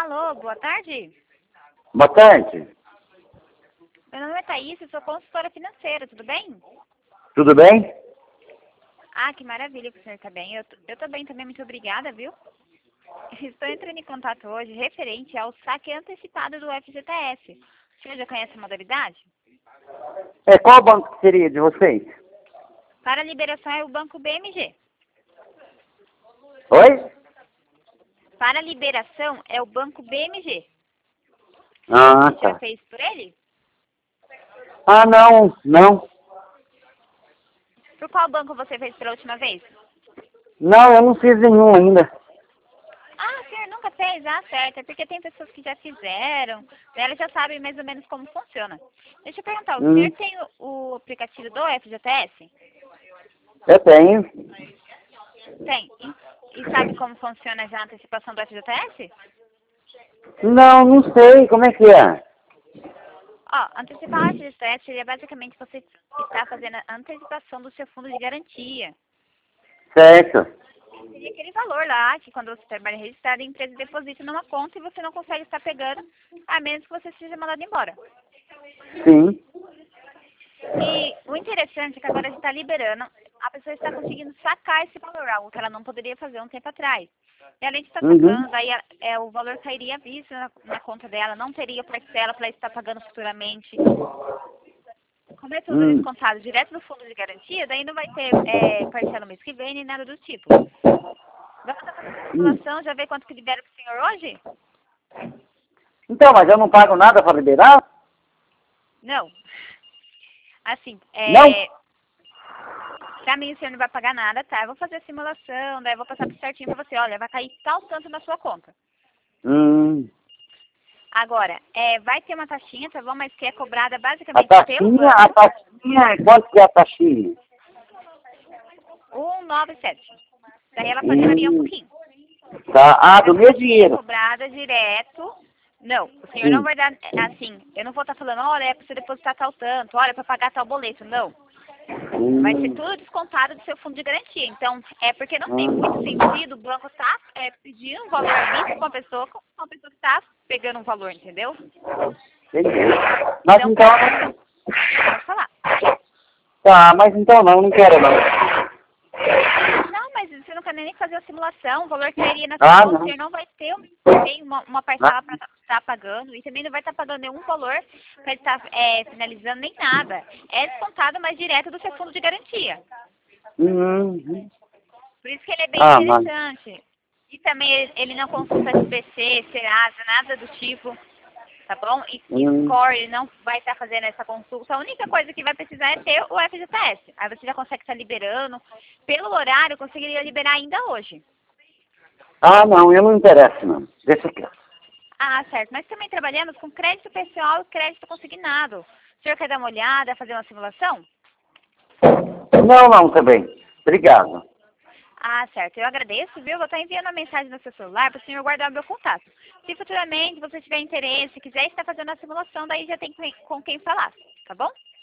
Alô, boa tarde. Boa tarde. Meu nome é Thaís, eu sou consultora financeira, tudo bem? Tudo bem? Ah, que maravilha que o senhor está bem. Eu tô bem também, muito obrigada, viu? Estou entrando em contato hoje referente ao saque antecipado do FGTS. O senhor já conhece a modalidade? Qual banco que seria de vocês? Para a liberação é o Banco BMG. Oi? Para a liberação é o Banco BMG. Ah, Você já tá. fez por ele? Ah, não. Por qual banco você fez pela última vez? Não, eu não fiz nenhum ainda. Ah, o senhor nunca fez? Ah, certo. É porque tem pessoas que já fizeram, elas já sabem mais ou menos como funciona. Deixa eu perguntar, o senhor tem o aplicativo do FGTS? Eu tenho. Tem. E sabe como funciona já a antecipação do FGTS? Não sei. Como é que é? Ó, antecipar o FGTS seria basicamente você estar fazendo a antecipação do seu fundo de garantia. Certo. Seria aquele valor lá que quando você trabalha registrado, a empresa deposita numa conta e você não consegue estar pegando, a menos que você seja mandado embora. Sim. E o interessante é que agora a gente está liberando, a pessoa está conseguindo sacar esse valor, algo que ela não poderia fazer um tempo atrás. E além de estar sacando, aí o valor cairia à vista na conta dela, não teria parcela para ela estar pagando futuramente. Como é tudo descontado direto do fundo de garantia, daí não vai ter parcela mês que vem nem nada do tipo. Vamos estar fazendo a simulação, já ver quanto que libera para o senhor hoje? Então, mas eu não pago nada para liberar? Não. Assim, Não? pra mim o senhor não vai pagar nada, tá? Eu vou fazer a simulação, daí eu vou passar tudo certinho pra você. Olha, vai cair tal tanto na sua conta. Agora, vai ter uma taxinha, tá bom? Mas que é cobrada A basicamente pelo taxinha, banco. quanto que é a taxinha? 197. Daí ela pode variar um pouquinho. Tá. Ah, do Essa meu taxinha é dinheiro. cobrada direto. Não, o senhor não Sim. vai dar, assim, eu não vou estar falando, olha, é pra você depositar tal tanto, olha, é pra pagar tal boleto. Não. Vai ser tudo descontado do seu fundo de garantia. Então, é porque não tem muito sentido o banco estar pedindo um valor à vista com a pessoa que está pegando um valor, entendeu? Entendi. Mas Então, então... pode falar. Tá, mas então não quero não. Não, mas você não quer nem fazer a simulação, o valor cairia na sua Ah, conta, não. você não vai ter tem uma parcela para estar pagando e também não vai estar pagando nenhum valor para estar finalizando nem nada. É descontado, mas direto do seu fundo de garantia. Por isso que ele é bem Mas... interessante. E também ele não consulta SPC, Serasa, nada do tipo, tá bom? E Score, ele não vai estar fazendo essa consulta. A única coisa que vai precisar é ter o FGTS. Aí você já consegue estar liberando. Pelo horário, eu conseguiria liberar ainda hoje. Ah, não, eu não interesso não. Deixa aqui. Ah, certo. Mas também trabalhamos com crédito pessoal e crédito consignado. O senhor quer dar uma olhada, fazer uma simulação? Não, também. Obrigado. Ah, certo. Eu agradeço, viu? Vou estar enviando uma mensagem no seu celular para o senhor guardar o meu contato. Se futuramente você tiver interesse, quiser estar fazendo a simulação, daí já tem com quem falar, tá bom?